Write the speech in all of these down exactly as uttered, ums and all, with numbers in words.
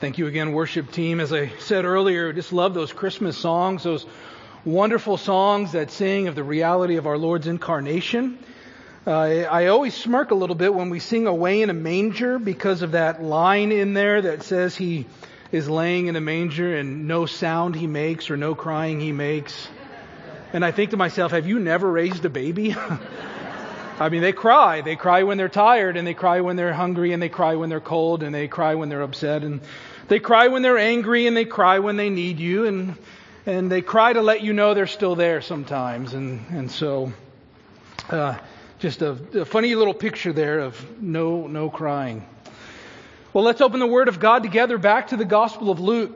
Thank you again, worship team. As I said earlier, I just love those Christmas songs, those wonderful songs that sing of the reality of our Lord's incarnation. Uh, I always smirk a little bit when we sing Away in a Manger because of that line in there that says he is laying in a manger and no sound he makes or no crying he makes. And I think to myself, have you never raised a baby? I mean, they cry. They cry when they're tired, and they cry when they're hungry, and they cry when they're cold, and they cry when they're upset, and they cry when they're angry, and they cry when they need you, and and they cry to let you know they're still there sometimes. And and so, uh, just a, a funny little picture there of no no crying. Well, let's open the Word of God together back to the Gospel of Luke.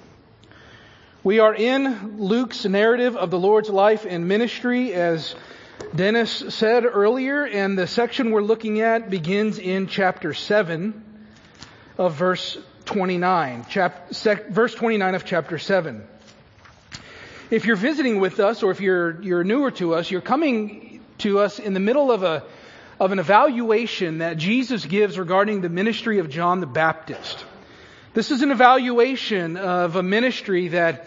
We are in Luke's narrative of the Lord's life and ministry, as Dennis said earlier, and the section we're looking at begins in chapter seven of verse twenty-nine. Chap- sec- verse twenty-nine of chapter seven. If you're visiting with us, or if you're you're newer to us, you're coming to us in the middle of a of an evaluation that Jesus gives regarding the ministry of John the Baptist. This is an evaluation of a ministry that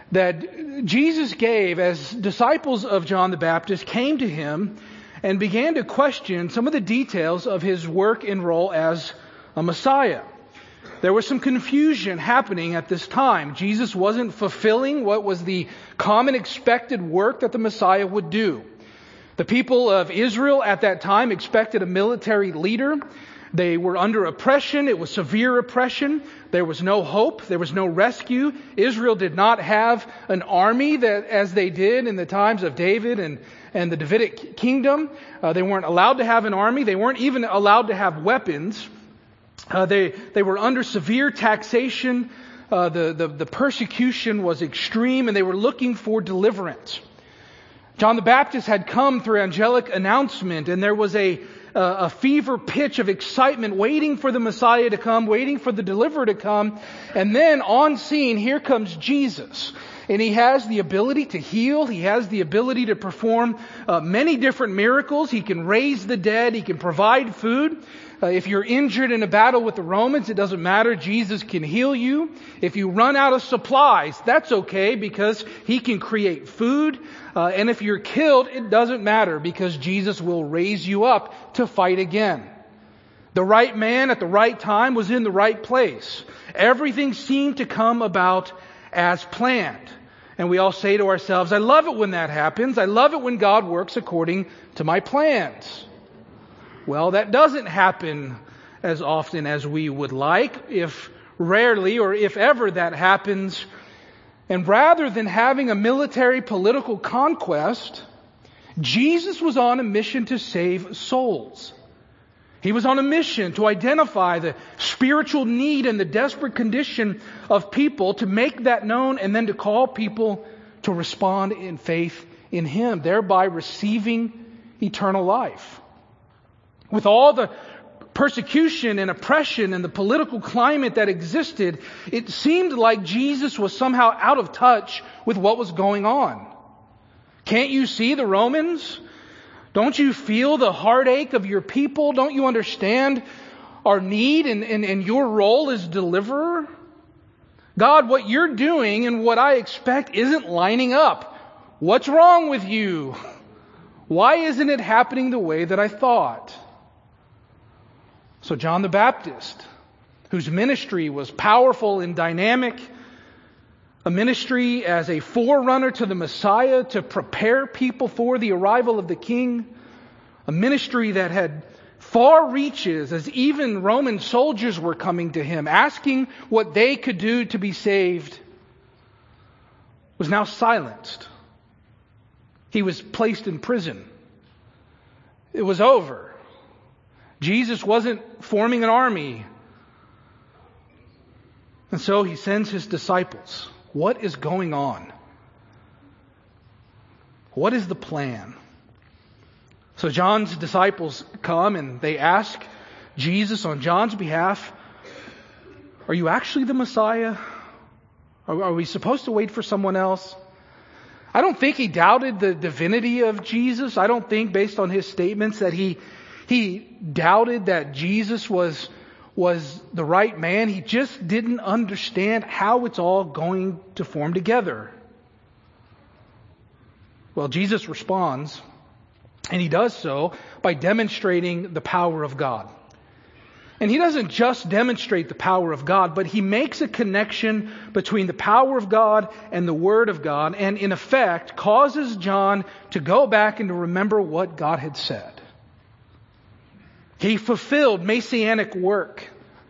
that Jesus gave as disciples of John the Baptist came to him and began to question some of the details of his work and role as a Messiah. There was some confusion happening at this time. Jesus wasn't fulfilling what was the common expected work that the Messiah would do. The people of Israel at that time expected a military leader. They were under oppression. It was severe oppression. There was no hope. There was no rescue. Israel did not have an army that, as they did in the times of David and, and the Davidic kingdom. Uh, they weren't allowed to have an army. They weren't even allowed to have weapons. Uh, they they were under severe taxation. Uh, the, the the persecution was extreme, and they were looking for deliverance. John the Baptist had come through angelic announcement, and there was a a fever pitch of excitement, waiting for the Messiah to come, waiting for the deliverer to come. And then on scene, here comes Jesus. And he has the ability to heal. He has the ability to perform uh, many different miracles. He can raise the dead. He can provide food. Uh, if you're injured in a battle with the Romans, it doesn't matter. Jesus can heal you. If you run out of supplies, that's okay because he can create food. Uh, and if you're killed, it doesn't matter because Jesus will raise you up to fight again. The right man at the right time was in the right place. Everything seemed to come about as planned. And we all say to ourselves, I love it when that happens. I love it when God works according to my plans. Well, that doesn't happen as often as we would like, if rarely or if ever that happens. And rather than having a military political conquest, Jesus was on a mission to save souls. He was on a mission to identify the spiritual need and the desperate condition of people, to make that known, and then to call people to respond in faith in Him, thereby receiving eternal life. With all the persecution and oppression and the political climate that existed, it seemed like Jesus was somehow out of touch with what was going on. Can't you see the Romans? Don't you feel the heartache of your people? Don't you understand our need and, and, and your role as deliverer? God, what you're doing and what I expect isn't lining up. What's wrong with you? Why isn't it happening the way that I thought? So John the Baptist, whose ministry was powerful and dynamic, a ministry as a forerunner to the Messiah to prepare people for the arrival of the King, a ministry that had far reaches as even Roman soldiers were coming to him, asking what they could do to be saved, was now silenced. He was placed in prison. It was over. Jesus wasn't forming an army. And so he sends his disciples. What is going on? What is the plan? So John's disciples come and they ask Jesus on John's behalf, are you actually the Messiah? Are, are we supposed to wait for someone else? I don't think he doubted the divinity of Jesus. I don't think, based on his statements, that he He doubted that Jesus was was the right man. He just didn't understand how it's all going to form together. Well, Jesus responds, and he does so by demonstrating the power of God. And he doesn't just demonstrate the power of God, but he makes a connection between the power of God and the Word of God, and in effect causes John to go back and to remember what God had said. He fulfilled messianic work.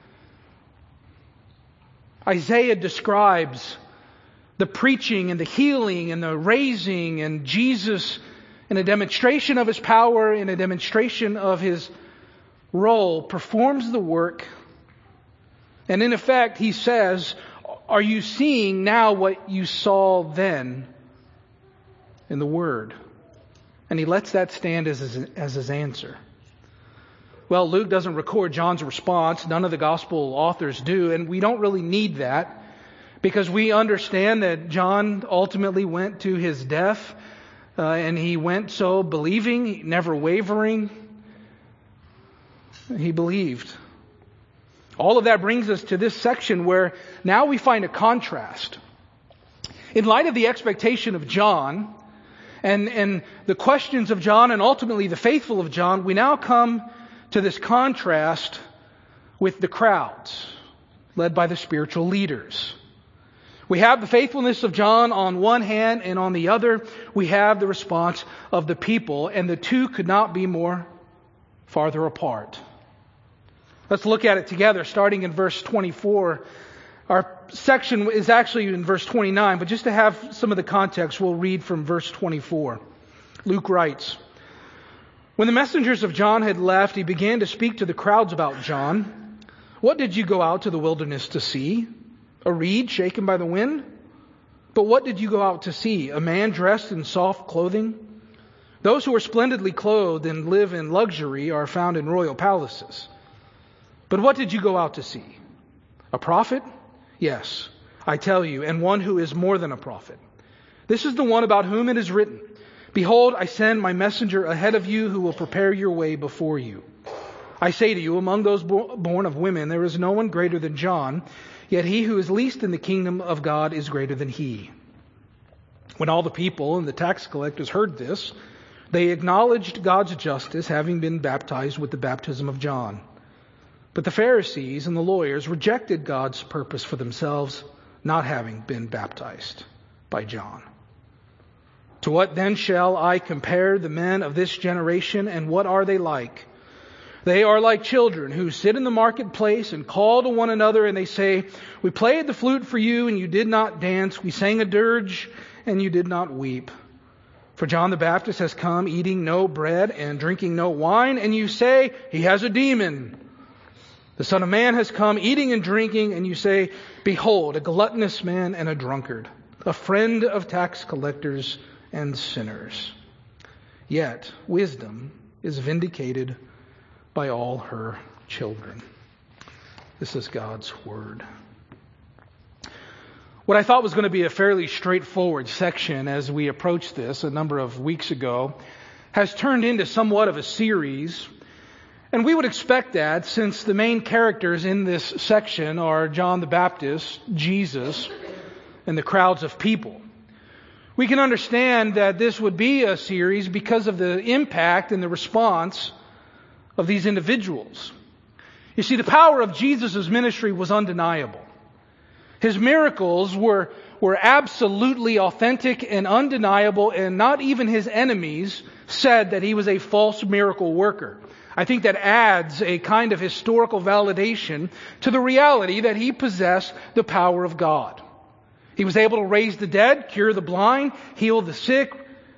Isaiah describes the preaching and the healing and the raising, and Jesus in a demonstration of his power, in a demonstration of his role, performs the work. And in effect, he says, are you seeing now what you saw then in the Word? And he lets that stand as his, as his answer. Well, Luke doesn't record John's response. None of the gospel authors do. And we don't really need that, because we understand that John ultimately went to his death. Uh, and he went so believing, never wavering. He believed. All of that brings us to this section where now we find a contrast. In light of the expectation of John and, and the questions of John and ultimately the faithful of John, we now come to this contrast with the crowds led by the spiritual leaders. We have the faithfulness of John on one hand, and on the other we have the response of the people, and the two could not be more farther apart. Let's look at it together, starting in verse twenty-four. Our section is actually in verse twenty-nine, but just to have some of the context, we'll read from verse twenty-four. Luke writes, when the messengers of John had left, he began to speak to the crowds about John. What did you go out to the wilderness to see? A reed shaken by the wind? But what did you go out to see? A man dressed in soft clothing? Those who are splendidly clothed and live in luxury are found in royal palaces. But what did you go out to see? A prophet? Yes, I tell you, and one who is more than a prophet. This is the one about whom it is written, behold, I send my messenger ahead of you who will prepare your way before you. I say to you, among those born of women, there is no one greater than John, yet he who is least in the kingdom of God is greater than he. When all the people and the tax collectors heard this, they acknowledged God's justice, having been baptized with the baptism of John. But the Pharisees and the lawyers rejected God's purpose for themselves, not having been baptized by John. To what then shall I compare the men of this generation, and what are they like? They are like children who sit in the marketplace and call to one another, and they say, we played the flute for you, and you did not dance. We sang a dirge, and you did not weep. For John the Baptist has come eating no bread and drinking no wine, and you say, he has a demon. The Son of Man has come eating and drinking, and you say, behold, a gluttonous man and a drunkard, a friend of tax collectors and sinners. Yet wisdom is vindicated by all her children. This is God's word. What I thought was going to be a fairly straightforward section as we approached this a number of weeks ago has turned into somewhat of a series. And we would expect that, since the main characters in this section are John the Baptist, Jesus, and the crowds of people. We can understand that this would be a series because of the impact and the response of these individuals. You see, the power of Jesus' ministry was undeniable. His miracles were, were absolutely authentic and undeniable, and not even his enemies said that he was a false miracle worker. I think that adds a kind of historical validation to the reality that he possessed the power of God. He was able to raise the dead, cure the blind, heal the sick,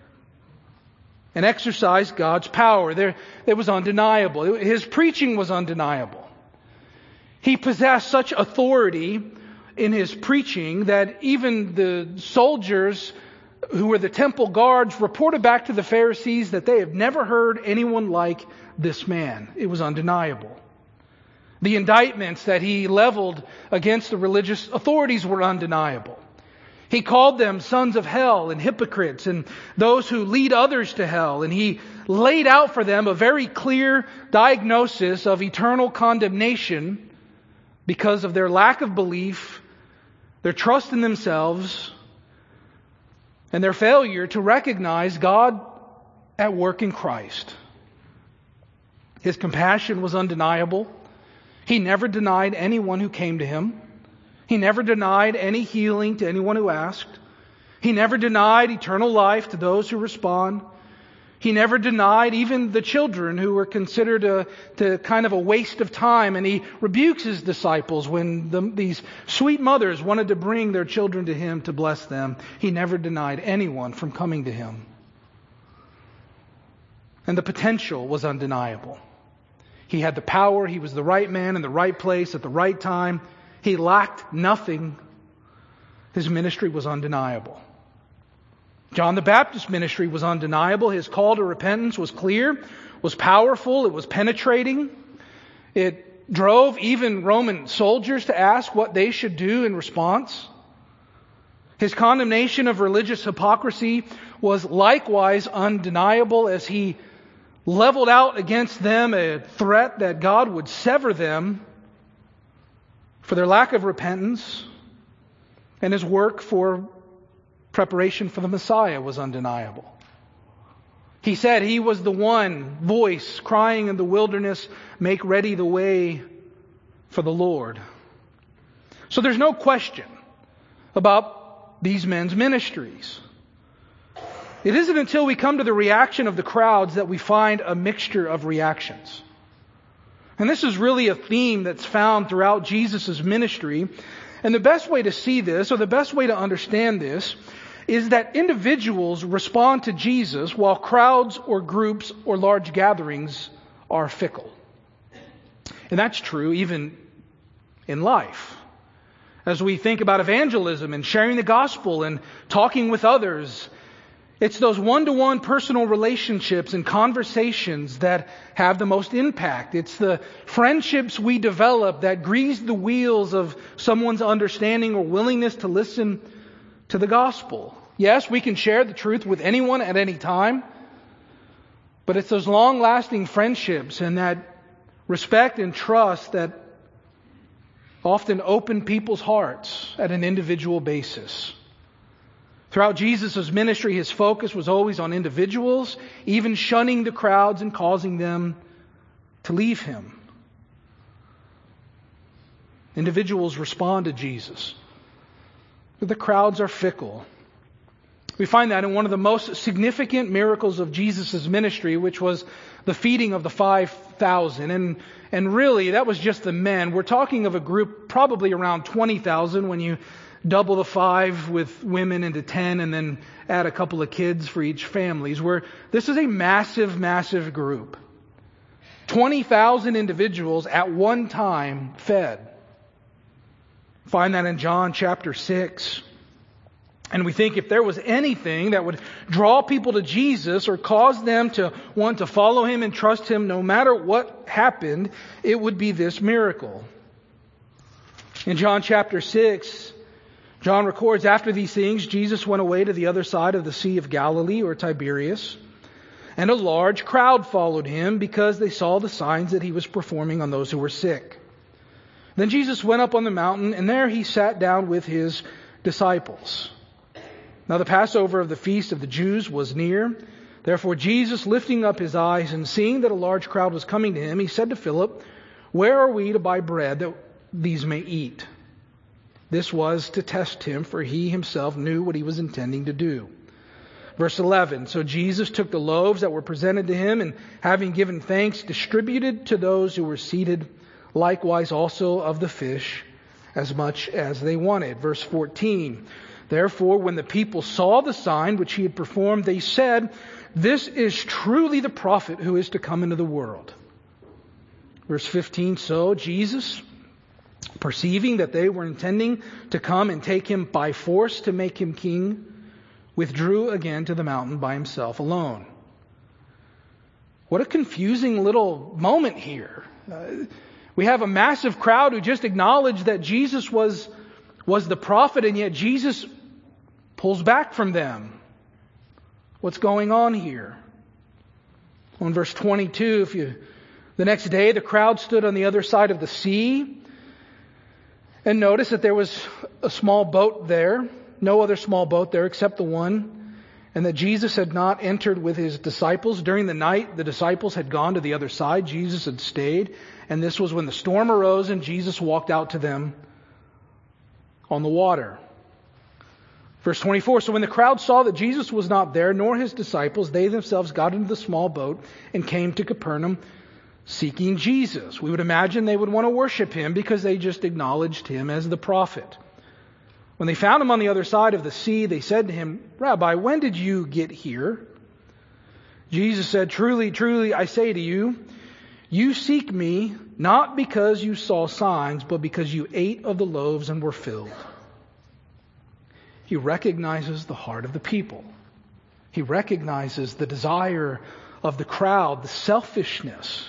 and exercise God's power. There, it was undeniable. His preaching was undeniable. He possessed such authority in his preaching that even the soldiers who were the temple guards reported back to the Pharisees that they have never heard anyone like this man. It was undeniable. The indictments that he leveled against the religious authorities were undeniable. He called them sons of hell and hypocrites and those who lead others to hell. And he laid out for them a very clear diagnosis of eternal condemnation because of their lack of belief, their trust in themselves, and their failure to recognize God at work in Christ. His compassion was undeniable. He never denied anyone who came to Him. He never denied any healing to anyone who asked. He never denied eternal life to those who respond. He never denied even the children who were considered a to kind of a waste of time. And He rebukes His disciples when the, these sweet mothers wanted to bring their children to Him to bless them. He never denied anyone from coming to Him. And the potential was undeniable. He had the power. He was the right man in the right place at the right time. He lacked nothing. His ministry was undeniable. John the Baptist's ministry was undeniable. His call to repentance was clear, was powerful, it was penetrating. It drove even Roman soldiers to ask what they should do in response. His condemnation of religious hypocrisy was likewise undeniable as He leveled out against them a threat that God would sever them for their lack of repentance, and His work for preparation for the Messiah was undeniable. He said He was the one voice crying in the wilderness, "Make ready the way for the Lord." So there's no question about these men's ministries. It isn't until we come to the reaction of the crowds that we find a mixture of reactions. And this is really a theme that's found throughout Jesus' ministry. And the best way to see this, or the best way to understand this, is that individuals respond to Jesus while crowds or groups or large gatherings are fickle. And that's true even in life. As we think about evangelism and sharing the gospel and talking with others, it's those one-to-one personal relationships and conversations that have the most impact. It's the friendships we develop that grease the wheels of someone's understanding or willingness to listen to the gospel. Yes, we can share the truth with anyone at any time, but it's those long-lasting friendships and that respect and trust that often open people's hearts at an individual basis. Throughout Jesus' ministry, His focus was always on individuals, even shunning the crowds and causing them to leave Him. Individuals respond to Jesus, but the crowds are fickle. We find that in one of the most significant miracles of Jesus' ministry, which was the feeding of the five thousand. And, and really, that was just the men. We're talking of a group probably around twenty thousand when you double the five with women into ten and then add a couple of kids for each families. Where this is a massive, massive group. twenty thousand individuals at one time fed. Find that in John chapter six. And we think if there was anything that would draw people to Jesus or cause them to want to follow Him and trust Him no matter what happened, it would be this miracle. In John chapter six, John records, after these things, Jesus went away to the other side of the Sea of Galilee, or Tiberias, and a large crowd followed Him because they saw the signs that He was performing on those who were sick. Then Jesus went up on the mountain, and there He sat down with His disciples. Now the Passover of the feast of the Jews was near. Therefore Jesus, lifting up His eyes and seeing that a large crowd was coming to Him, He said to Philip, "Where are we to buy bread that these may eat?" This was to test Him, for He Himself knew what He was intending to do. Verse eleven, so Jesus took the loaves that were presented to Him, and having given thanks, distributed to those who were seated, likewise also of the fish, as much as they wanted. Verse fourteen, therefore, when the people saw the sign which He had performed, they said, "This is truly the prophet who is to come into the world." Verse fifteen, so Jesus, perceiving that they were intending to come and take Him by force to make Him king, withdrew again to the mountain by Himself alone. What a confusing little moment here. Uh, we have a massive crowd who just acknowledged that Jesus was, was the prophet, and yet Jesus pulls back from them. What's going on here? Well, in verse twenty-two, if you, the next day the crowd stood on the other side of the sea. And notice that there was a small boat there, no other small boat there except the one, and that Jesus had not entered with his disciples. During the night, the disciples had gone to the other side. Jesus had stayed, and this was when the storm arose and Jesus walked out to them on the water. Verse twenty-four, so when the crowd saw that Jesus was not there, nor his disciples, they themselves got into the small boat and came to Capernaum seeking Jesus. We would imagine they would want to worship him because they just acknowledged him as the prophet. When they found him on the other side of the sea, they said to him, Rabbi, when did you get here? Jesus said, truly, truly, I say to you, you seek me not because you saw signs, but because you ate of the loaves and were filled. He recognizes the heart of the people. He recognizes the desire of the crowd, the selfishness.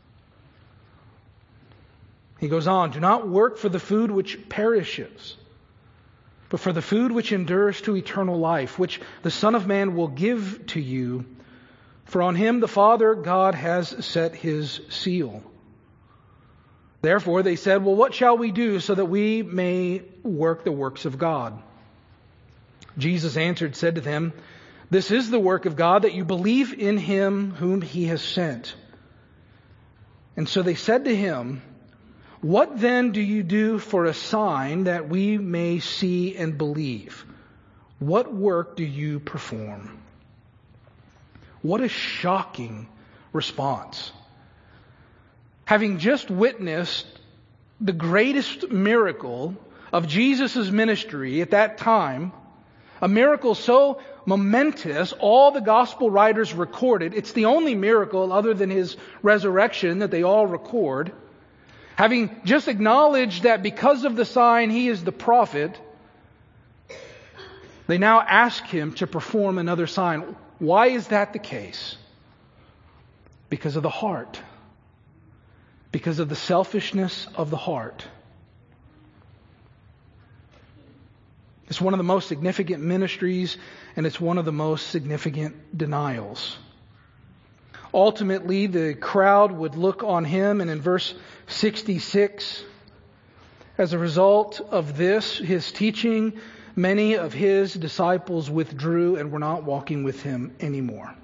He goes on, do not work for the food which perishes, but for the food which endures to eternal life, which the Son of Man will give to you. For on him the Father God has set his seal. Therefore they said, well, what shall we do so that we may work the works of God? Jesus answered, said to them, this is the work of God, that you believe in him whom he has sent. And so they said to him, what then do you do for a sign that we may see and believe? What work do you perform? What a shocking response. Having just witnessed the greatest miracle of Jesus' ministry at that time, a miracle so momentous, all the gospel writers recorded. It's the only miracle other than his resurrection that they all record. Having just acknowledged that because of the sign he is the prophet, they now ask him to perform another sign. Why is that the case? Because of the heart. Because of the selfishness of the heart. It's one of the most significant ministries, and it's one of the most significant denials. Ultimately, the crowd would look on him, and in verse sixty-six, as a result of this, his teaching, many of his disciples withdrew and were not walking with him anymore.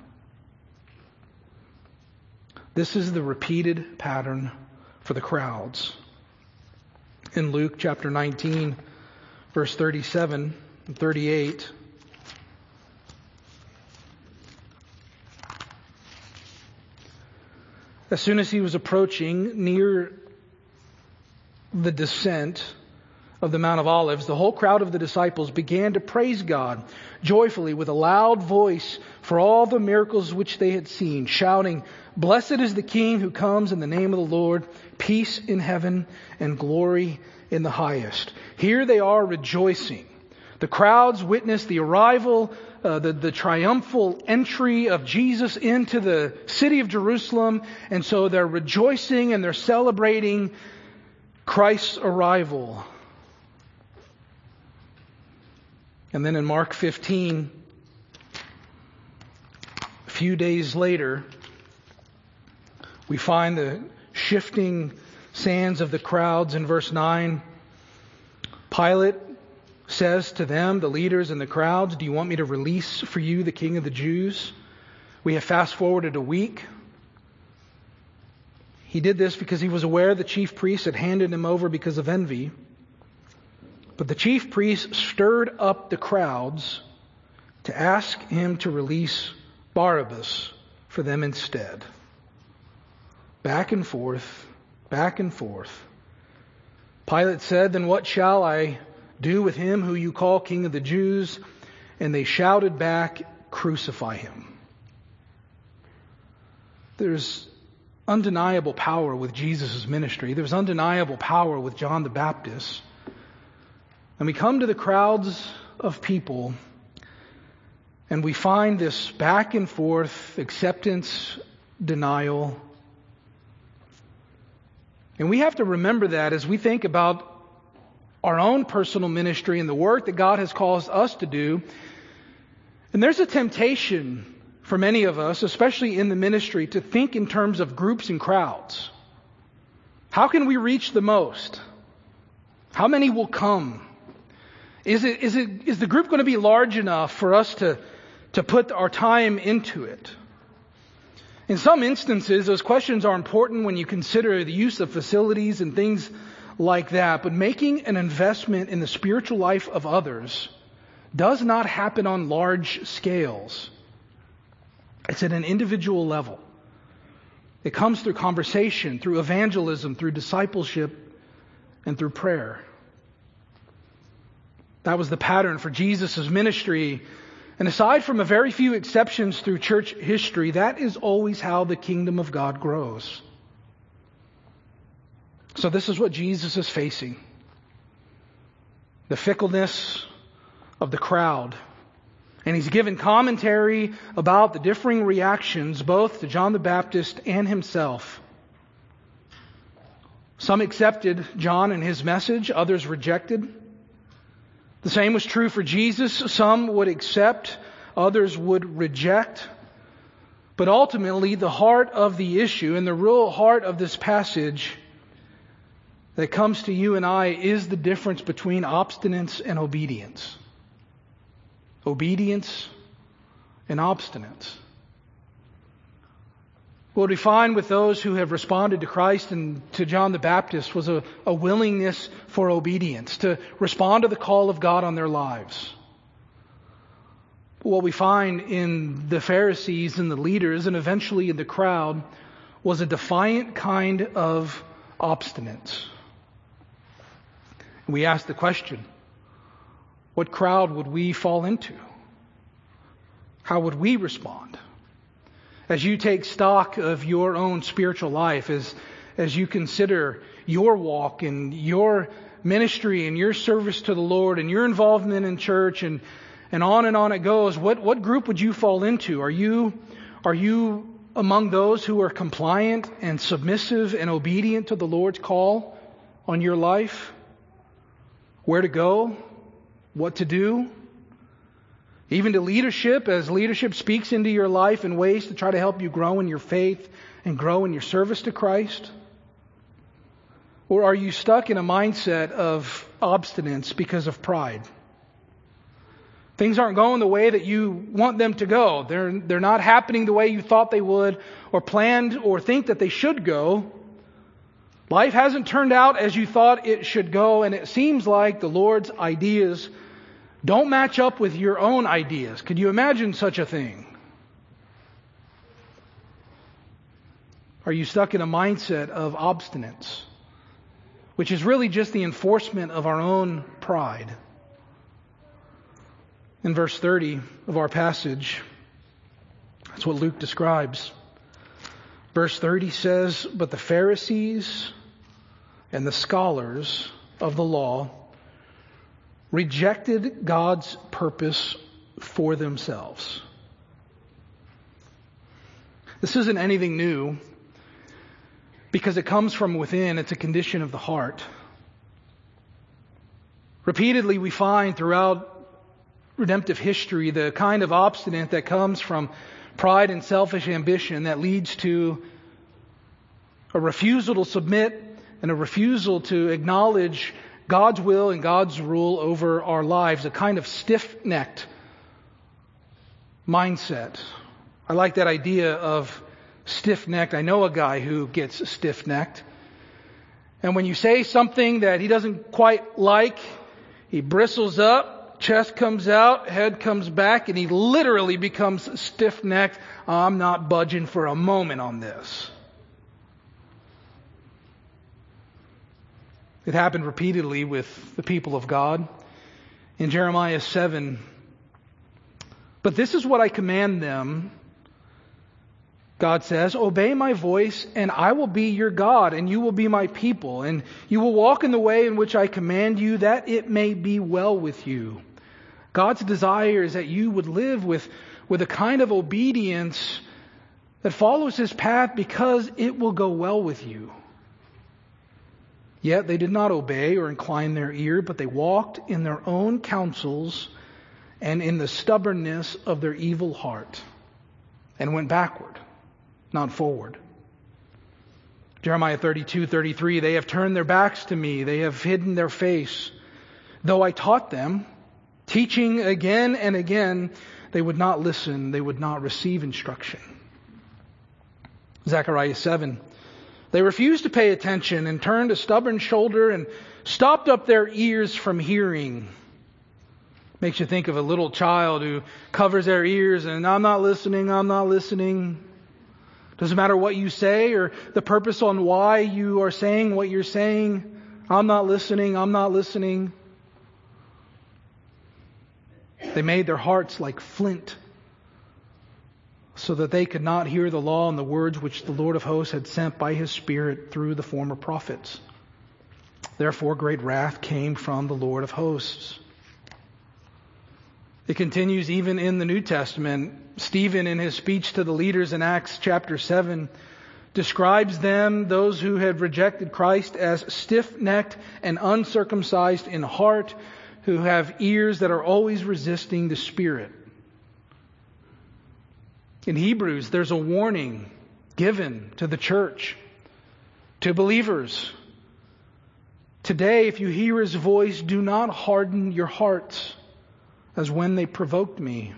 This is the repeated pattern for the crowds. In Luke chapter nineteen, verse thirty-seven and thirty-eight, as soon as he was approaching near the descent of the Mount of Olives, the whole crowd of the disciples began to praise God joyfully with a loud voice for all the miracles which they had seen, shouting, "Blessed is the King who comes in the name of the Lord, peace in heaven and glory in the highest." Here they are rejoicing. The crowds witness the arrival, uh, the, the triumphal entry of Jesus into the city of Jerusalem, and so they're rejoicing and they're celebrating Christ's arrival. And then in Mark fifteen, a few days later, we find the shifting sands of the crowds in verse nine. Pilate says to them, the leaders and the crowds, "Do you want me to release for you the King of the Jews?" We have fast forwarded a week. He did this because he was aware the chief priests had handed him over because of envy. But the chief priests stirred up the crowds to ask him to release Barabbas for them instead. Back and forth, back and forth. Pilate said, "Then what shall I do with him who you call King of the Jews?" And they shouted back, "Crucify him." There's undeniable power with Jesus' ministry. There's undeniable power with John the Baptist. And we come to the crowds of people and we find this back and forth acceptance, denial. And we have to remember that as we think about our own personal ministry and the work that God has caused us to do. And there's a temptation for many of us, especially in the ministry, to think in terms of groups and crowds. How can we reach the most? How many will come? Is it, is it, is the group going to be large enough for us to, to put our time into it? In some instances, those questions are important when you consider the use of facilities and things like that. But making an investment in the spiritual life of others does not happen on large scales. It's at an individual level. It comes through conversation, through evangelism, through discipleship, and through prayer. That was the pattern for Jesus' ministry. And aside from a very few exceptions through church history, that is always how the kingdom of God grows. So this is what Jesus is facing. The fickleness of the crowd. And he's given commentary about the differing reactions both to John the Baptist and himself. Some accepted John and his message, others rejected. The same was true for Jesus. Some would accept, others would reject. But ultimately, the heart of the issue and the real heart of this passage that comes to you and I is the difference between obstinance and obedience. Obedience and obstinance. What we find with those who have responded to Christ and to John the Baptist was a, a willingness for obedience, to respond to the call of God on their lives. What we find in the Pharisees and the leaders and eventually in the crowd was a defiant kind of obstinance. We ask the question, what crowd would we fall into? How would we respond? As you take stock of your own spiritual life, as, as you consider your walk and your ministry and your service to the Lord and your involvement in church and, and on and on it goes, what, what group would you fall into? Are you, are you among those who are compliant and submissive and obedient to the Lord's call on your life? Where to go? What to do? Even to leadership, as leadership speaks into your life in ways to try to help you grow in your faith and grow in your service to Christ? Or are you stuck in a mindset of obstinance because of pride? Things aren't going the way that you want them to go. They're, they're not happening the way you thought they would or planned or think that they should go. Life hasn't turned out as you thought it should go, and it seems like the Lord's ideas don't match up with your own ideas. Could you imagine such a thing? Are you stuck in a mindset of obstinance, which is really just the enforcement of our own pride? In verse thirty of our passage, that's what Luke describes. Verse thirty says, "But the Pharisees and the scholars of the law rejected God's purpose for themselves." This isn't anything new because it comes from within. It's a condition of the heart. Repeatedly we find throughout redemptive history the kind of obstinance that comes from pride and selfish ambition that leads to a refusal to submit and a refusal to acknowledge God's will and God's rule over our lives, a kind of stiff-necked mindset. I like that idea of stiff-necked. I know a guy who gets stiff-necked. And when you say something that he doesn't quite like, he bristles up, chest comes out, head comes back, and he literally becomes stiff-necked. I'm not budging for a moment on this. It happened repeatedly with the people of God. In Jeremiah seven, "But this is what I command them," God says, "Obey my voice, and I will be your God, and you will be my people, and you will walk in the way in which I command you, that it may be well with you." God's desire is that you would live with, with a kind of obedience that follows His path because it will go well with you. Yet they did not obey or incline their ear, but they walked in their own counsels and in the stubbornness of their evil heart, and went backward, not forward. Jeremiah thirty-two, thirty-three, they have turned their backs to me. They have hidden their face. Though I taught them, teaching again and again, they would not listen. They would not receive instruction. Zechariah seven, they refused to pay attention and turned a stubborn shoulder and stopped up their ears from hearing. Makes you think of a little child who covers their ears and I'm not listening, I'm not listening. Doesn't matter what you say or the purpose on why you are saying what you're saying. I'm not listening, I'm not listening. They made their hearts like flint so that they could not hear the law and the words which the Lord of hosts had sent by his Spirit through the former prophets. Therefore great wrath came from the Lord of hosts. It continues even in the New Testament. Stephen, in his speech to the leaders in Acts chapter seven, describes them, those who had rejected Christ, as stiff-necked and uncircumcised in heart, who have ears that are always resisting the Spirit. In Hebrews, there's a warning given to the church, to believers. Today, if you hear his voice, do not harden your hearts as when they provoked me.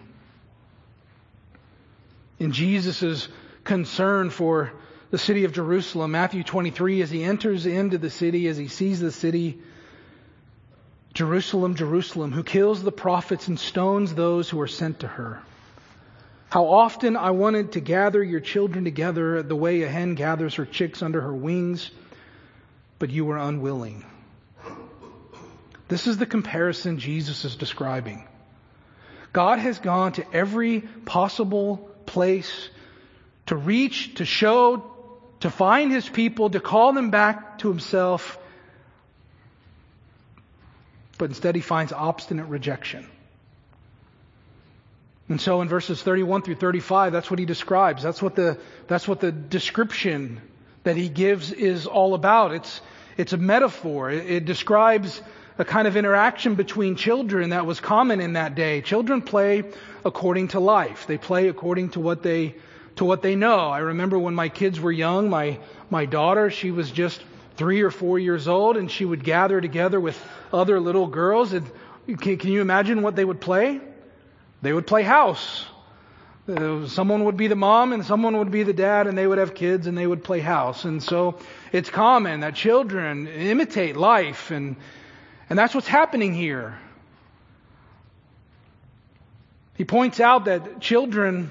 In Jesus' concern for the city of Jerusalem, Matthew twenty-three, as he enters into the city, as he sees the city, Jerusalem, Jerusalem, who kills the prophets and stones those who are sent to her. How often I wanted to gather your children together the way a hen gathers her chicks under her wings, but you were unwilling. This is the comparison Jesus is describing. God has gone to every possible place to reach, to show, to find his people, to call them back to himself. But instead he finds obstinate rejection. And so in verses thirty-one through thirty-five, that's what he describes. That's what the, that's what the description that he gives is all about. It's, it's a metaphor. It, it describes a kind of interaction between children that was common in that day. Children play according to life. They play according to what they to what they know. I remember when my kids were young, my my daughter, she was just three or four years old, and she would gather together with other little girls. And can, can you imagine what they would play? They would play house. Uh, someone would be the mom and someone would be the dad, and they would have kids and they would play house. And so it's common that children imitate life, and And that's what's happening here. He points out that children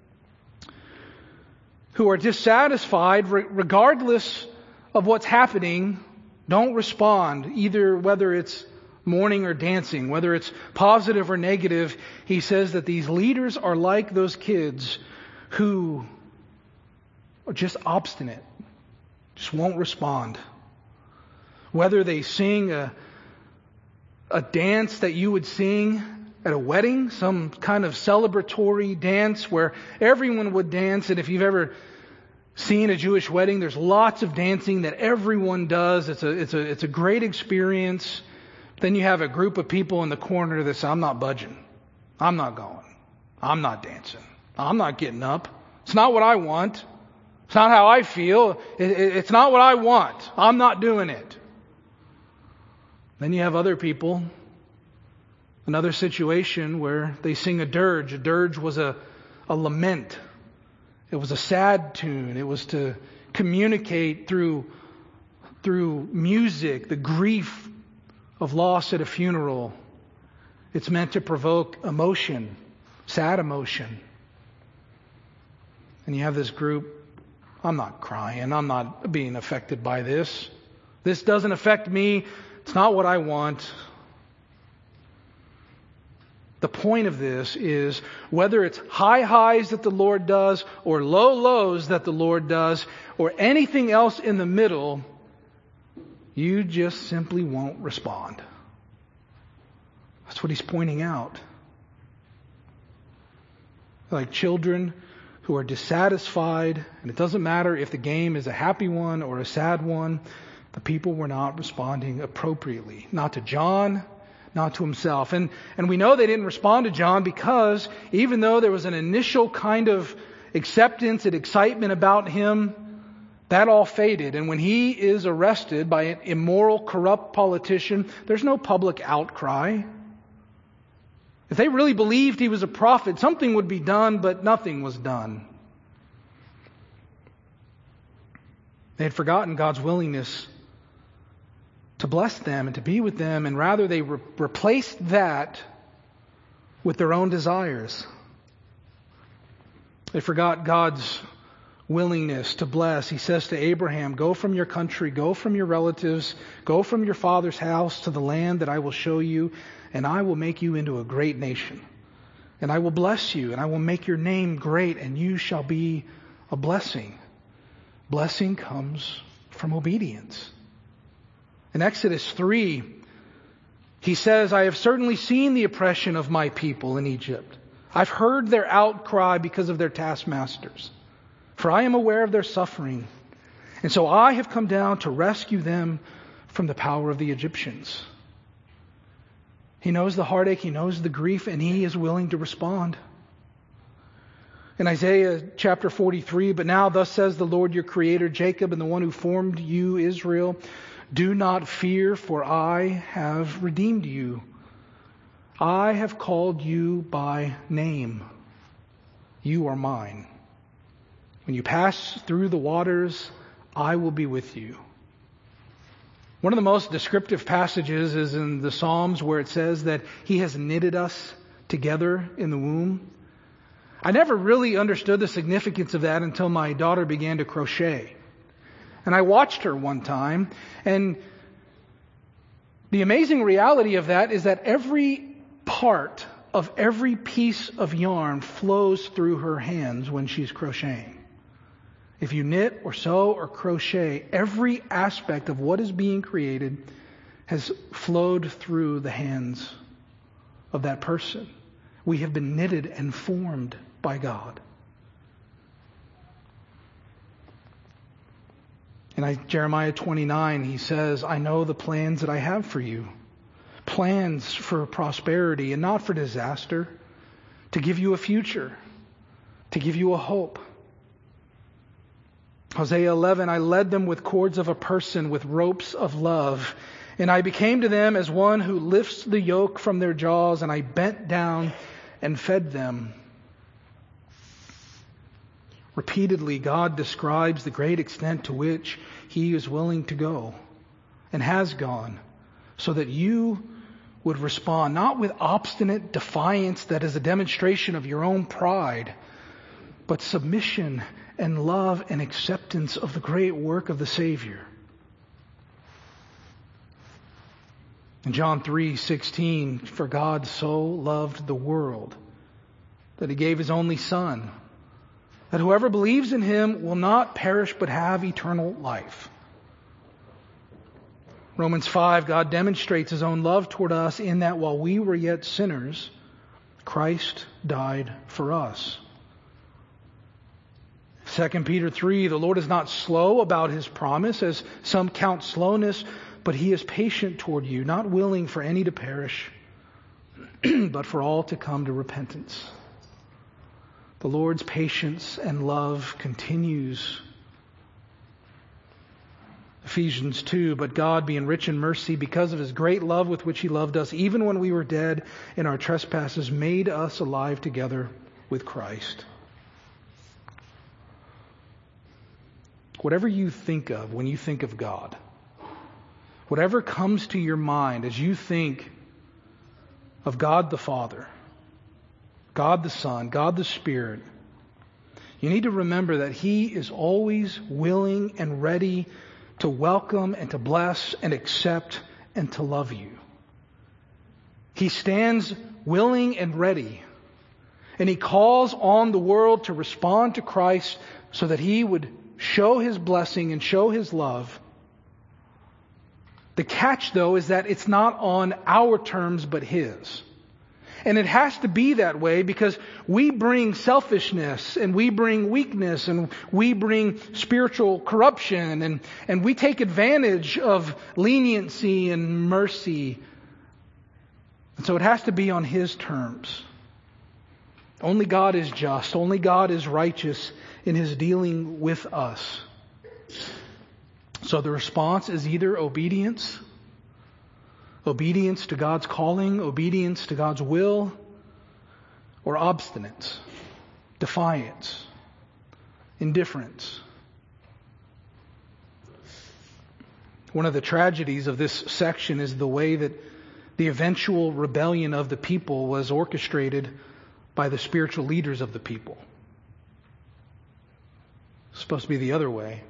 who are dissatisfied, regardless of what's happening, don't respond, either whether it's mourning or dancing, whether it's positive or negative. He says that these leaders are like those kids who are just obstinate, just won't respond. Whether they sing a A dance that you would sing at a wedding, some kind of celebratory dance where everyone would dance. And if you've ever seen a Jewish wedding, there's lots of dancing that everyone does. It's a, it's a, it's a great experience. Then you have a group of people in the corner that say, I'm not budging. I'm not going. I'm not dancing. I'm not getting up. It's not what I want. It's not how I feel. It, it, it's not what I want. I'm not doing it. Then you have other people, another situation where they sing a dirge. A dirge was a, a lament. It was a sad tune. It was to communicate through, through music the grief of loss at a funeral. It's meant to provoke emotion, sad emotion. And you have this group, I'm not crying. I'm not being affected by this. This doesn't affect me. It's not what I want. The point of this is whether it's high highs that the Lord does or low lows that the Lord does or anything else in the middle, you just simply won't respond. That's what he's pointing out. Like children who are dissatisfied, and it doesn't matter if the game is a happy one or a sad one, the people were not responding appropriately. Not to John, not to himself. And, and we know they didn't respond to John because even though there was an initial kind of acceptance and excitement about him, That all faded. And when he is arrested by an immoral, corrupt politician, there's no public outcry. If they really believed he was a prophet, something would be done, but nothing was done. They had forgotten God's willingness to bless them and to be with them, and rather they re- replaced that with their own desires. They forgot God's willingness to bless. He says to Abraham, go from your country, go from your relatives, go from your father's house to the land that I will show you, and I will make you into a great nation. And I will bless you, and I will make your name great, and you shall be a blessing. Blessing comes from obedience. In Exodus three, he says, I have certainly seen the oppression of my people in Egypt. I've heard their outcry because of their taskmasters. For I am aware of their suffering. And so I have come down to rescue them from the power of the Egyptians. He knows the heartache, he knows the grief, and he is willing to respond. In Isaiah chapter forty-three, but now thus says the Lord your Creator, Jacob, and the one who formed you, Israel, do not fear, for I have redeemed you. I have called you by name. You are mine. When you pass through the waters, I will be with you. One of the most descriptive passages is in the Psalms where it says that he has knitted us together in the womb. I never really understood the significance of that until my daughter began to crochet. And I watched her one time, and the amazing reality of that is that every part of every piece of yarn flows through her hands when she's crocheting. If you knit or sew or crochet, every aspect of what is being created has flowed through the hands of that person. We have been knitted and formed by God. In Jeremiah twenty-nine, he says, I know the plans that I have for you. Plans for prosperity and not for disaster. To give you a future. To give you a hope. Hosea eleven, I led them with cords of a person, with ropes of love. And I became to them as one who lifts the yoke from their jaws, and I bent down and fed them. Repeatedly, God describes the great extent to which he is willing to go and has gone, so that you would respond, not with obstinate defiance that is a demonstration of your own pride, but submission and love and acceptance of the great work of the Savior. In John three sixteen, for God so loved the world that he gave his only Son, that whoever believes in him will not perish but have eternal life. Romans five, God demonstrates his own love toward us in that while we were yet sinners, Christ died for us. Second Peter three, the Lord is not slow about his promise, as some count slowness, but he is patient toward you, not willing for any to perish, but for all to come to repentance. The Lord's patience and love continues. Ephesians two, but God, being rich in mercy, because of his great love with which he loved us, even when we were dead in our trespasses, made us alive together with Christ. Whatever you think of when you think of God, whatever comes to your mind as you think of God the Father, God the Son, God the Spirit, you need to remember that he is always willing and ready to welcome and to bless and accept and to love you. He stands willing and ready, and he calls on the world to respond to Christ so that he would show his blessing and show his love. The catch, though, is that it's not on our terms but his. And it has to be that way because we bring selfishness and we bring weakness and we bring spiritual corruption and, and we take advantage of leniency and mercy. And so it has to be on his terms. Only God is just. Only God is righteous in his dealing with us. So the response is either obedience, obedience to God's calling, obedience to God's will, or obstinance, defiance, indifference. One of the tragedies of this section is the way that the eventual rebellion of the people was orchestrated by the spiritual leaders of the people. It's supposed to be the other way.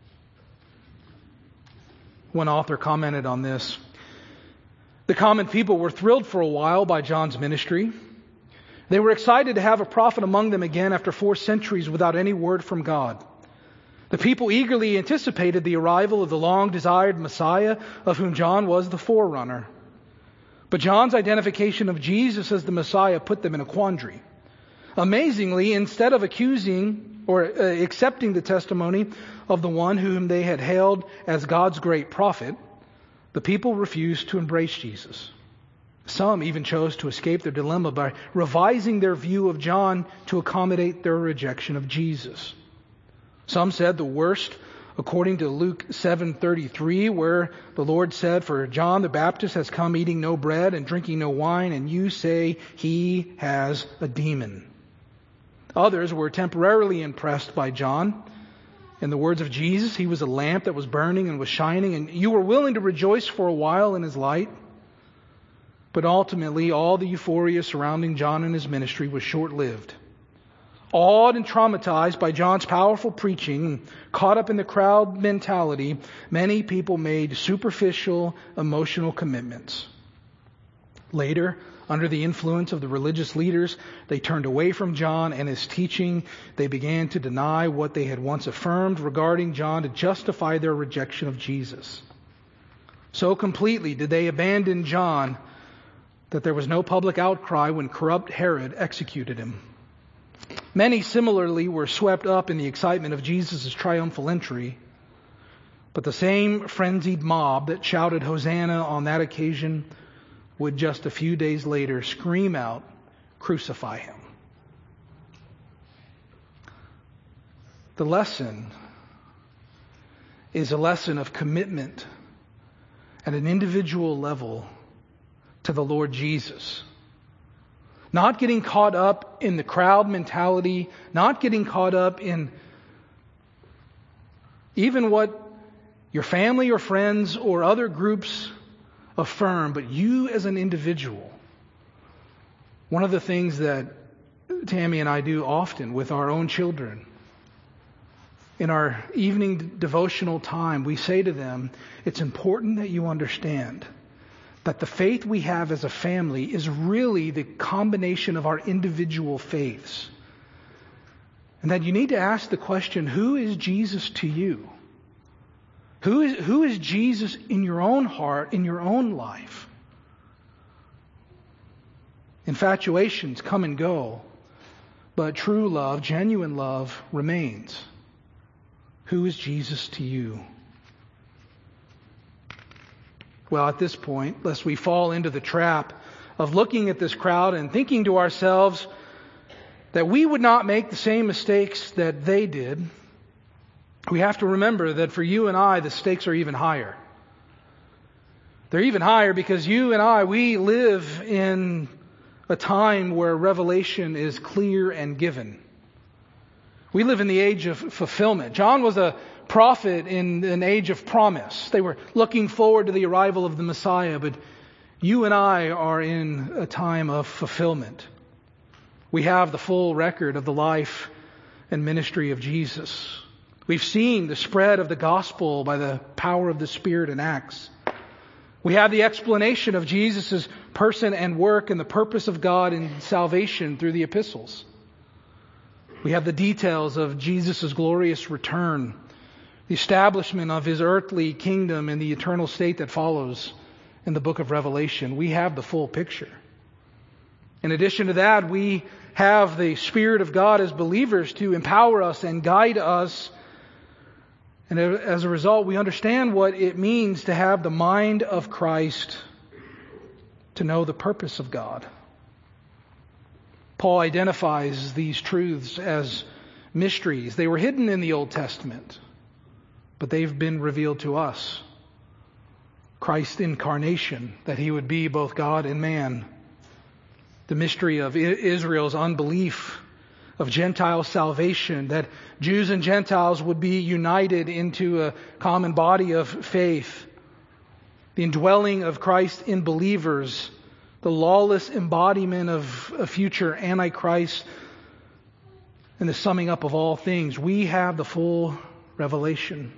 One author commented on this. The common people were thrilled for a while by John's ministry. They were excited to have a prophet among them again after four centuries without any word from God. The people eagerly anticipated the arrival of the long-desired Messiah, of whom John was the forerunner. But John's identification of Jesus as the Messiah put them in a quandary. Amazingly, instead of accusing or uh, accepting the testimony of the one whom they had hailed as God's great prophet, the people refused to embrace Jesus. Some even chose to escape their dilemma by revising their view of John to accommodate their rejection of Jesus. Some said the worst, according to Luke seven thirty-three, where the Lord said, "For John the Baptist has come eating no bread and drinking no wine, and you say he has a demon." Others were temporarily impressed by John. In the words of Jesus, he was a lamp that was burning and was shining, and you were willing to rejoice for a while in his light. But ultimately, all the euphoria surrounding John and his ministry was short-lived. Awed and traumatized by John's powerful preaching, caught up in the crowd mentality, many people made superficial, emotional commitments. Later, under the influence of the religious leaders, they turned away from John and his teaching. They began to deny what they had once affirmed regarding John to justify their rejection of Jesus. So completely did they abandon John that there was no public outcry when corrupt Herod executed him. Many similarly were swept up in the excitement of Jesus' triumphal entry. But the same frenzied mob that shouted Hosanna on that occasion would just a few days later scream out, "Crucify him." The lesson is a lesson of commitment at an individual level to the Lord Jesus. Not getting caught up in the crowd mentality, not getting caught up in even what your family or friends or other groups affirm, but you as an individual. One of the things that Tammy and I do often with our own children, in our evening devotional time, we say to them, it's important that you understand that the faith we have as a family is really the combination of our individual faiths. And that you need to ask the question, who is Jesus to you? Who is, who is Jesus in your own heart, in your own life? Infatuations come and go, but true love, genuine love remains. Who is Jesus to you? Well, at this point, lest we fall into the trap of looking at this crowd and thinking to ourselves that we would not make the same mistakes that they did, we have to remember that for you and I, the stakes are even higher. They're even higher because you and I, we live in a time where revelation is clear and given. We live in the age of fulfillment. John was a prophet in an age of promise. They were looking forward to the arrival of the Messiah, but you and I are in a time of fulfillment. We have the full record of the life and ministry of Jesus. We've seen the spread of the gospel by the power of the Spirit in Acts. We have the explanation of Jesus' person and work and the purpose of God in salvation through the epistles. We have the details of Jesus' glorious return, the establishment of His earthly kingdom and the eternal state that follows in the book of Revelation. We have the full picture. In addition to that, we have the Spirit of God as believers to empower us and guide us. And as a result, we understand what it means to have the mind of Christ, to know the purpose of God. Paul identifies these truths as mysteries. They were hidden in the Old Testament, but they've been revealed to us. Christ's incarnation, that he would be both God and man. The mystery of Israel's unbelief, of Gentile salvation, that Jews and Gentiles would be united into a common body of faith. The indwelling of Christ in believers, the lawless embodiment of a future Antichrist, and the summing up of all things. We have the full revelation.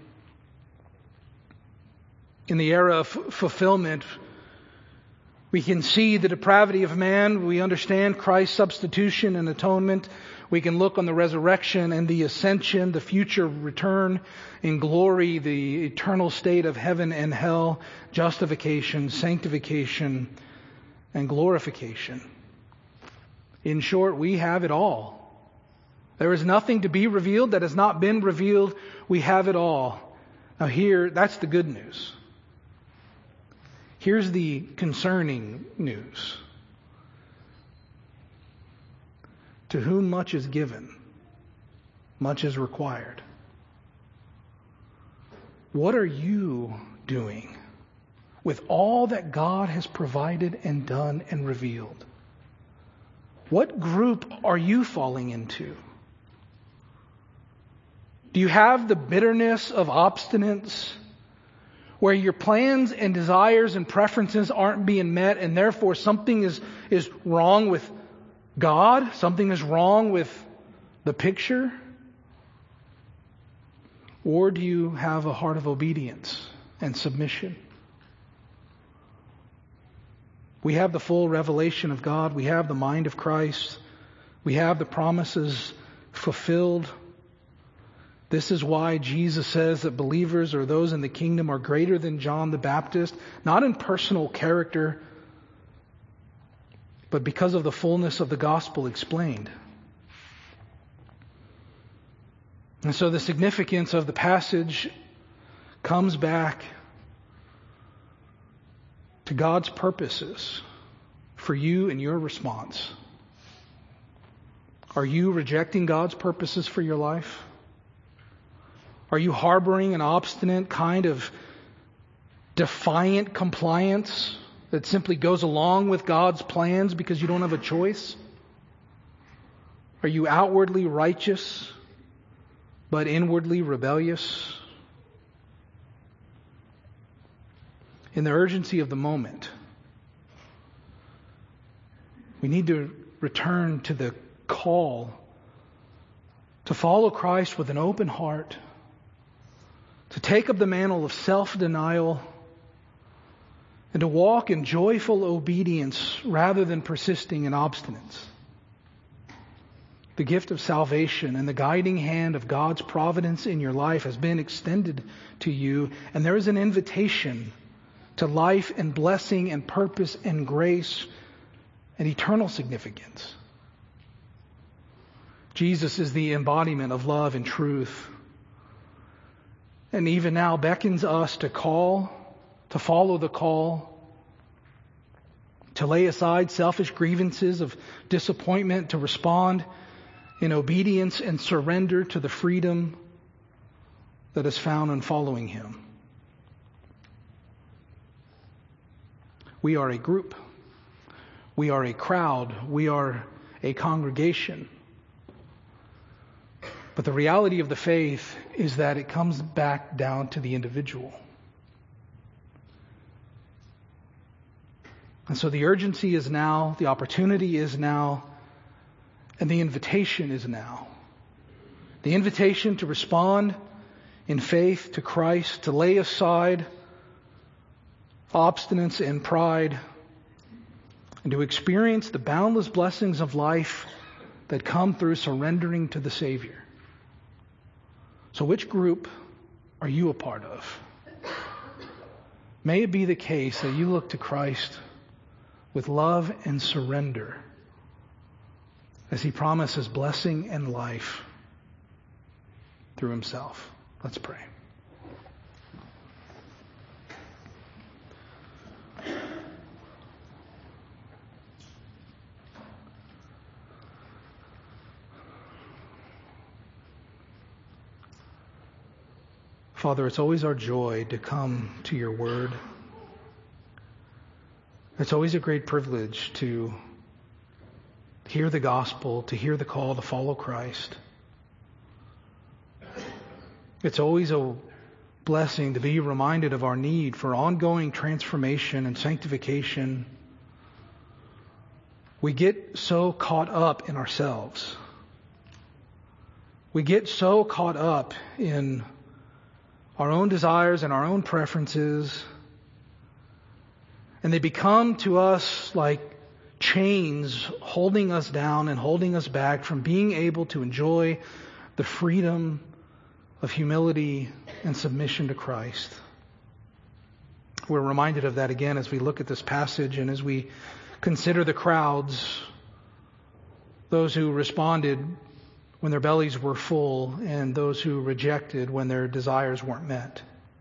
In the era of fulfillment, we can see the depravity of man. We understand Christ's substitution and atonement. We can look on the resurrection and the ascension, the future return in glory, the eternal state of heaven and hell, justification, sanctification, and glorification. In short, we have it all. There is nothing to be revealed that has not been revealed. We have it all. Now here, that's the good news. Here's the concerning news. To whom much is given, much is required. What are you doing with all that God has provided and done and revealed? What group are you falling into? Do you have the bitterness of obstinance, where your plans and desires and preferences aren't being met, and therefore something is, is wrong with God? Something is wrong with the picture? Or do you have a heart of obedience and submission? We have the full revelation of God. We have the mind of Christ. We have the promises fulfilled. This is why Jesus says that believers or those in the kingdom are greater than John the Baptist, not in personal character, but because of the fullness of the gospel explained. And so the significance of the passage comes back to God's purposes for you and your response. Are you rejecting God's purposes for your life? Are you harboring an obstinate kind of defiant compliance that simply goes along with God's plans because you don't have a choice? Are you outwardly righteous but inwardly rebellious? In the urgency of the moment, we need to return to the call to follow Christ with an open heart, to take up the mantle of self-denial, and to walk in joyful obedience rather than persisting in obstinance. The gift of salvation and the guiding hand of God's providence in your life has been extended to you, and there is an invitation to life and blessing and purpose and grace and eternal significance. Jesus is the embodiment of love and truth, and even now beckons us to call, to follow the call, to lay aside selfish grievances of disappointment, to respond in obedience and surrender to the freedom that is found in following Him. We are a group. We are a crowd. We are a congregation. But the reality of the faith is that it comes back down to the individual. And so the urgency is now, the opportunity is now, and the invitation is now. The invitation to respond in faith to Christ, to lay aside obstinance and pride, and to experience the boundless blessings of life that come through surrendering to the Savior. So which group are you a part of? May it be the case that you look to Christ with love and surrender as He promises blessing and life through Himself. Let's pray. Father, it's always our joy to come to your word. It's always a great privilege to hear the gospel, to hear the call to follow Christ. It's always a blessing to be reminded of our need for ongoing transformation and sanctification. We get so caught up in ourselves. We get so caught up in our own desires and our own preferences, and they become to us like chains holding us down and holding us back from being able to enjoy the freedom of humility and submission to Christ. We're reminded of that again as we look at this passage and as we consider the crowds, those who responded when their bellies were full and those who rejected when their desires weren't met.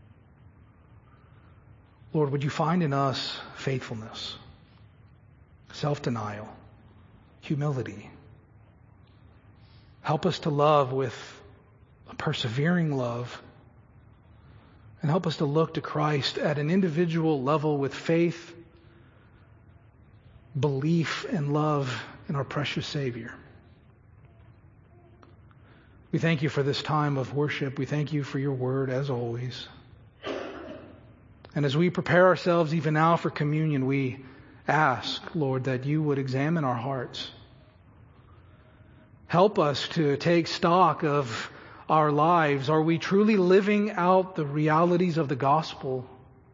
Lord, would you find in us faithfulness, self-denial, humility. Help us to love with a persevering love, and help us to look to Christ at an individual level with faith, belief, and love in our precious Savior. We thank you for this time of worship. We thank you for your word as always. And as we prepare ourselves even now for communion, we ask, Lord, that you would examine our hearts. Help us to take stock of our lives. Are we truly living out the realities of the gospel?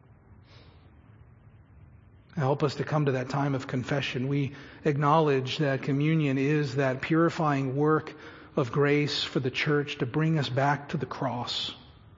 Help us to come to that time of confession. We acknowledge that communion is that purifying work of grace for the church to bring us back to the cross.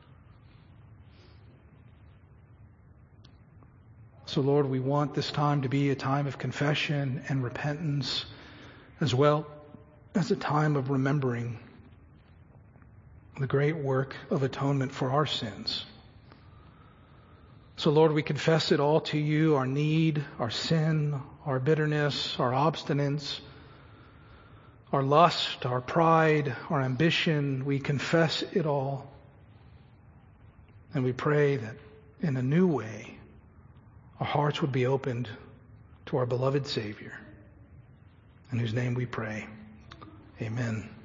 So, Lord, we want this time to be a time of confession and repentance, as well as a time of remembering the great work of atonement for our sins. So, Lord, we confess it all to you, our need, our sin, our bitterness, our obstinance, our lust, our pride, our ambition. We confess it all. And we pray that in a new way, our hearts would be opened to our beloved Savior, in whose name we pray. Amen.